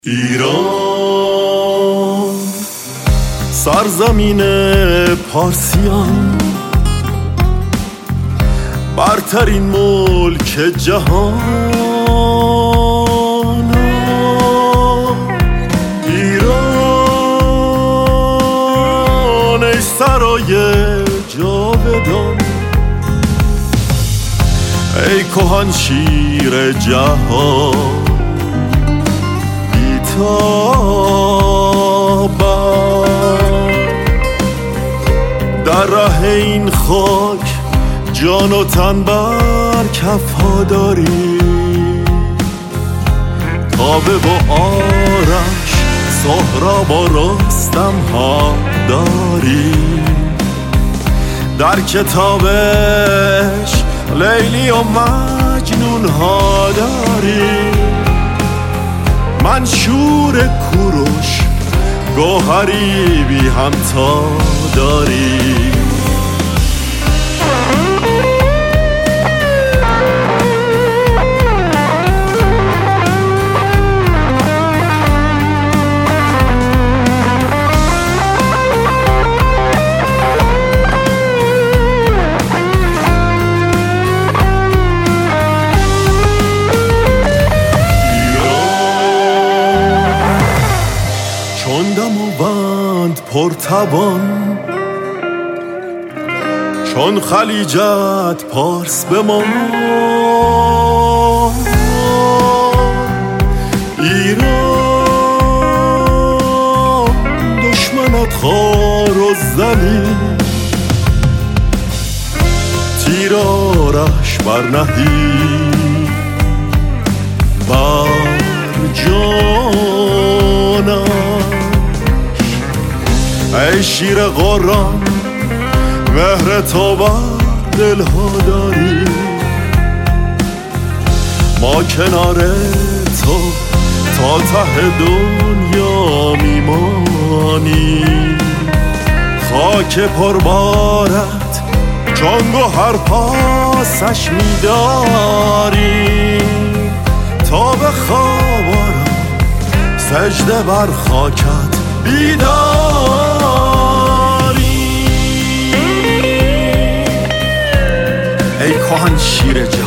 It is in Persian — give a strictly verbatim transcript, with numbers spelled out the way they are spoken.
ایران سرزمین پارسیان، برترین ملک جهان. ایران ای سرای جاودان، ای کهن شیر جهان، در ره این خاک جان و تن بر کفها داری، تابه و آرش سهراب و رستم ها داری، در کتابش لیلی و مجنون ها داری، منشور کوروش گوهری بی همتا داری. چون دماوند پرتوان، چون خلیجت پارس بمان، ایران دشمنت خوار و ذلیل، تیرارش برنهی بر جانم. ای شیر قرآن مهر تو بر دلها داری، ما کنار تو تا ته دنیا میمانی، خاک پربارت چون گوهر پاسش میداری، تا به خوابارم سجده بر خاکت بیداری. ای کهن شیر جهان،